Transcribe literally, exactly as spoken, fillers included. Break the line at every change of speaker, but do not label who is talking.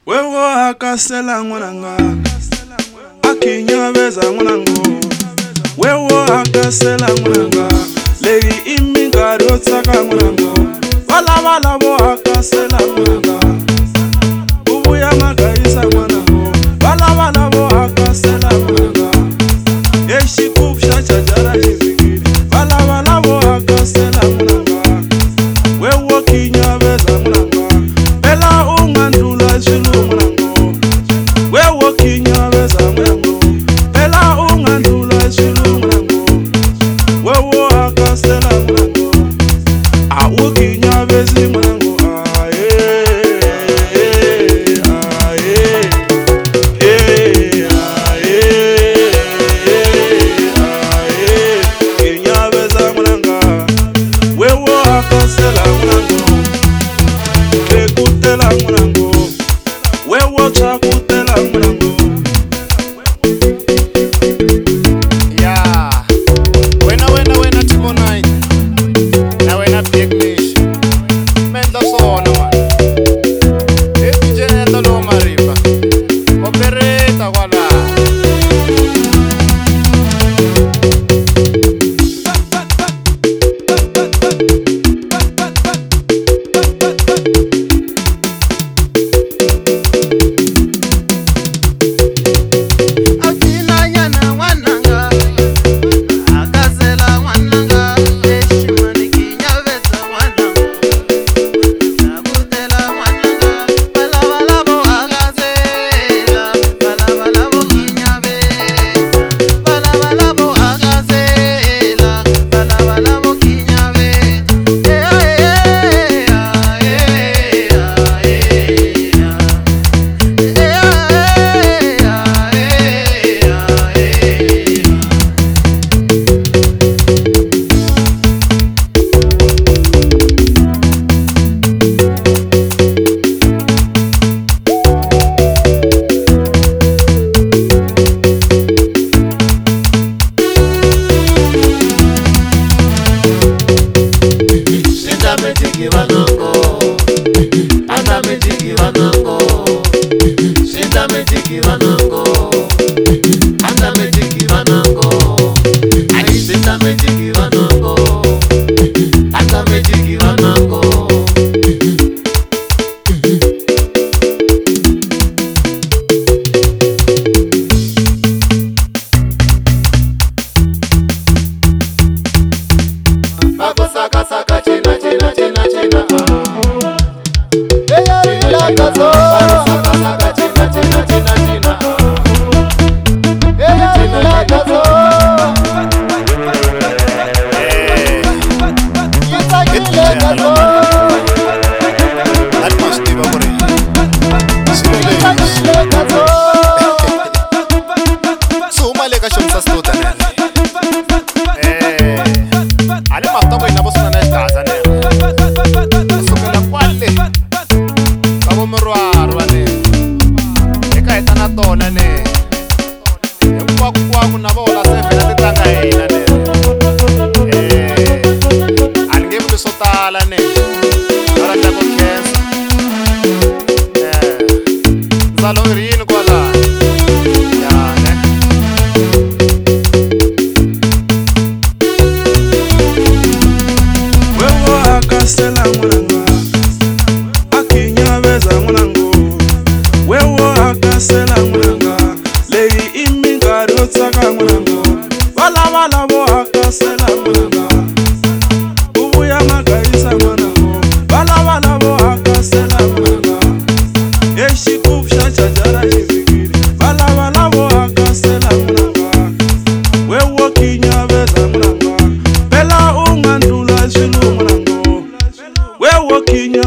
Wewo akasela ngwananga akinyabeza ngwanango Wewo akasela ngwananga Lady imingari otsaka ngwanango Bala bala bo akasela ngwananga Ubuya magaisa ngwanango Bala bala bo akasela ngwananga Yeshi kupsha chajara hivigiri Bala bala bo akasela ngwananga Wewo kinyabeza ngwananga Bela ungandula zinu ngwanango Wewo kinyabeza ngwanango Bela ungandula zinu ngwanango Wewo akasela ngwanango Awu kinyabezi ngwanango Aye Aye Aye Aye Kinyabeza ngwananga Wewo akasela ngwanango Kutela ngwanango Wewo chakutela ngwanango
Yeah Wena wena wena Timo Night Na wena Big Mish Menda sona man Eti jeneta lo maripa Opereta wala Saka saka chena chena chena chena Hey hey lakazo Saka saka chena chena chena chena Hey hey lakazo Hey lakazo That must be what it is Hey lakazo Suma leka shomsa stota nene Ale matoko inabosana na estaza ne Sokela kwale Kabo mrwaro ne Eka etana tona ne Empa kwa kuna bola sefe na tetanga ina ne Eh Algebe de sotala ne Ara ta konfianza Eh Zalo rin kwala Ya ne
Akasela ngwananga akinyabeza ngwanango Wewo akasela ngwananga Lady imingari otsaka ngwanango Bala bala bo akasela ngwananga Ubuya magaisa ngwanango Bala bala bo akasela ngwananga Yeshi kupsha chajara hivigiri Bala bala bo akasela ngwananga Wewo kinyabeza ngwananga Bela ungandula zinu ngwanango We're walking